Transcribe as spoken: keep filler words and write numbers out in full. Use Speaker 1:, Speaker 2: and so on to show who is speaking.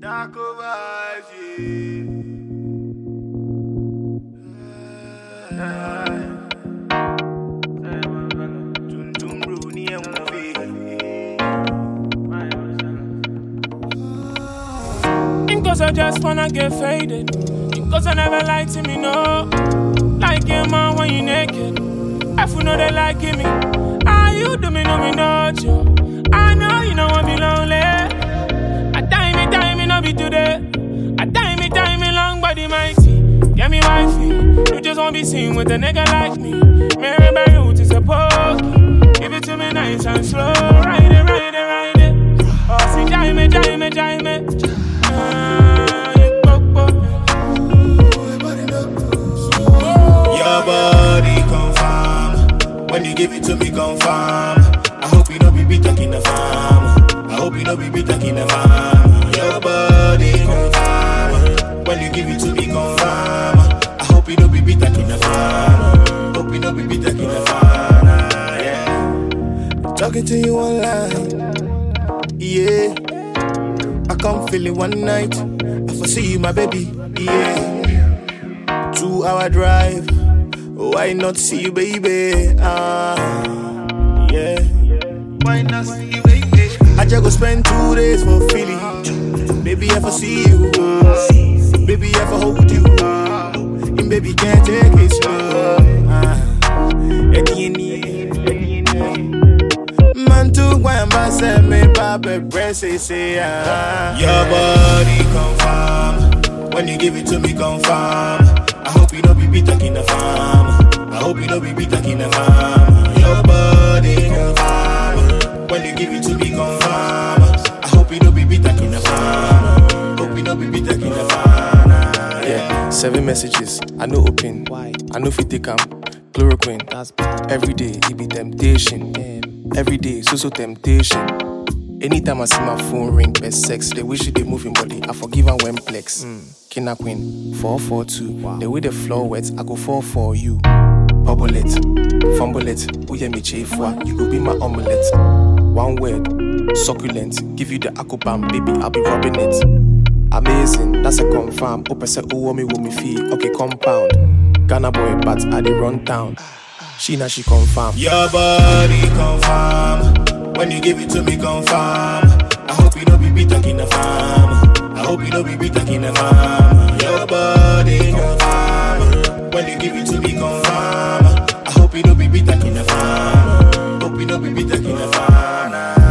Speaker 1: Because I just wanna get faded. Because I never lied to me, no. Like a man when you naked. I feel know they liking me. Ah, you do me, no, me not you. I know you don't want me lonely. I time me, time me, no be today. I time me, time me, long body mighty. Get me wifey. You just won't be seen with a nigga like me. Mary by root is a pokey. Give it to me nice and slow. Ride it, ride it, ride it. Oh, see, jai me, jai me, jai me.
Speaker 2: Your body confirm. When you give it to me, confirm. I hope you know be beat in the farm. I hope you know be beat in the farm. Your body confirm. When you give it to me, confirm. I hope you know be beat in the farm. Hope you know be beat in the farm. Yeah. Talking to you online. Yeah. I come feel it one night. I foresee you, my baby. Yeah. Two hour drive. Why not see you, baby? Ah, yeah. Why not see you, baby? I just go spend two days for Philly. Baby, I foresee you. Baby, I for hold you. And baby, can't take it slow. Ah, man, too, why am I saying me, Papa, press it, say, ah. Your body confirm. When you give it to me, confirm. I hope you don't be beat in the farm. I hope you don't be beat in the farm. Your body confirm. When you give it to me, confirm. I hope you don't be beat in the farm. Hope you don't be beat in the farm.
Speaker 3: Yeah, seven messages. I know open. Why? I know if you take 'em. Chloroquine. That's bad. Every day it be temptation. Damn. Every day so so temptation. Anytime I see my phone ring, best sex. They wish they moving body. I forgive and when plex. Mm. Kina Queen, four four two. Wow. The way the floor wet, I go fall for you. Bubble it, fumble it. Uye me chefwa, you go be my omelette. One word, succulent. Give you the akubam, baby, I'll be rubbing it. Amazing, that's a confirm. Open say, oh, me wo me feel. Okay, compound. Ghana boy, but I dey run town. She na she confirm.
Speaker 2: Your body confirm. When you give it to me, confirm. I hope you don't be beat in the farm. I hope you don't be beat in the farm. Your body confirm. When you give it to me, confirm. I hope you don't be beat in the farm. Hope you don't be beat in the farm.